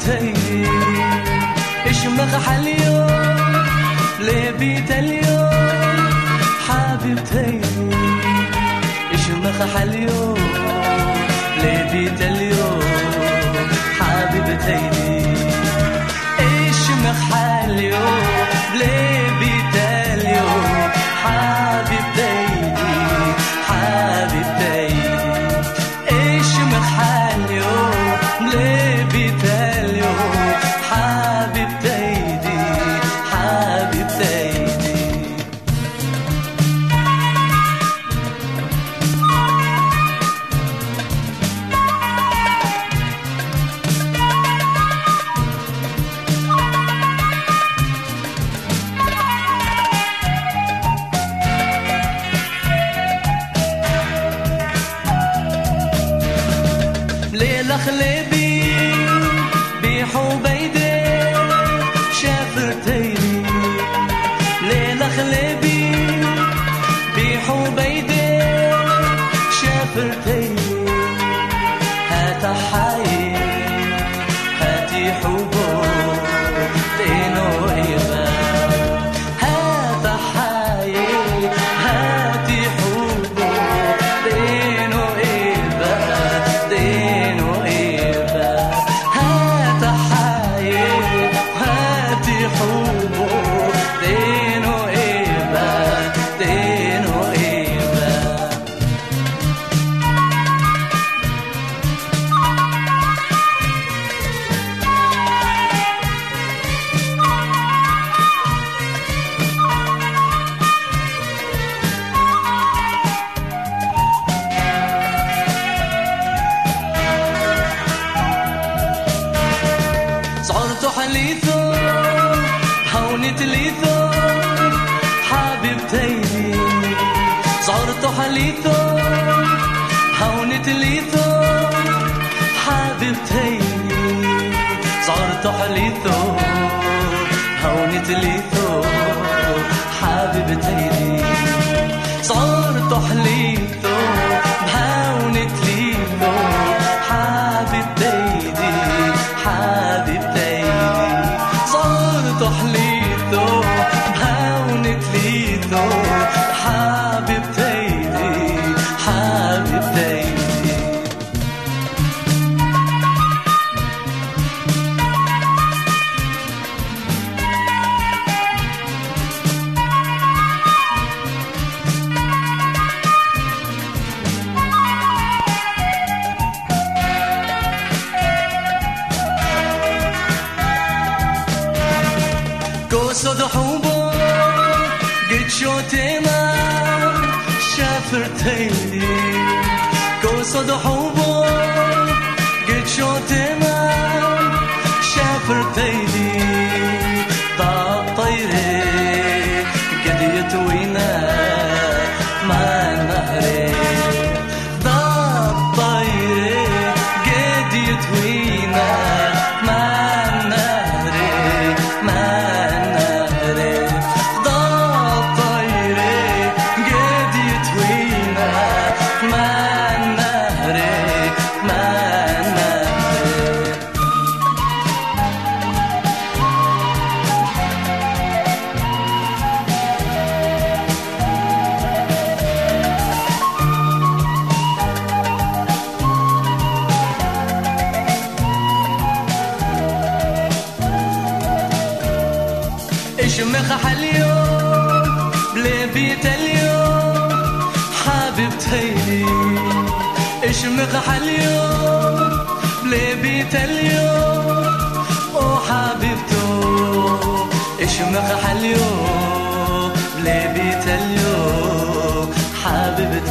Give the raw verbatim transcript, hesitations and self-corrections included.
حبيبتي اشمخ حاليوم لبيت اليوم حبيبتي اشمخ حاليوم لبيت اليوم حبيبتي اشمخ حاليوم لبيت اليوم حبيبتي حبيبتي اشمخ حاليوم لبيت اليوم حبيبتي حبيبتي ليلة خليبي بحبيدي شافرتيني ليلة خليبي بحبيدي شافرتيني هات حي هاتي حبو دينو إيبا هات حي هاتي حبو دينو إيبا دينو إيبا هات حي هاتي حبو دينو إيبا دينو إيبا صعرت حليثو هونت ليثو حبيبتي صعرت حليثو هونت ليثو حبيبتي صعرت حليثو هونت ليثو حبيبتي صعرت حليثو هونت ليثو حبيبتي حبيبتي صرت حليثو هونت ليثو حبيبتي حبيبتي قصد حبو قد شوتنا شافرتيني قصد حبو قد شوتنا شافرتيني ضاع طيري قد يتوينا مع نهري ضاع طيري قد يتوينا مع نهري مع اشمخ حاليوم بلبيت اليوم حبيبتي اشمخ حاليوم بلبيت اليوم وحبيبتو اشمخ حاليوم بلبيت اليوم حبيبتي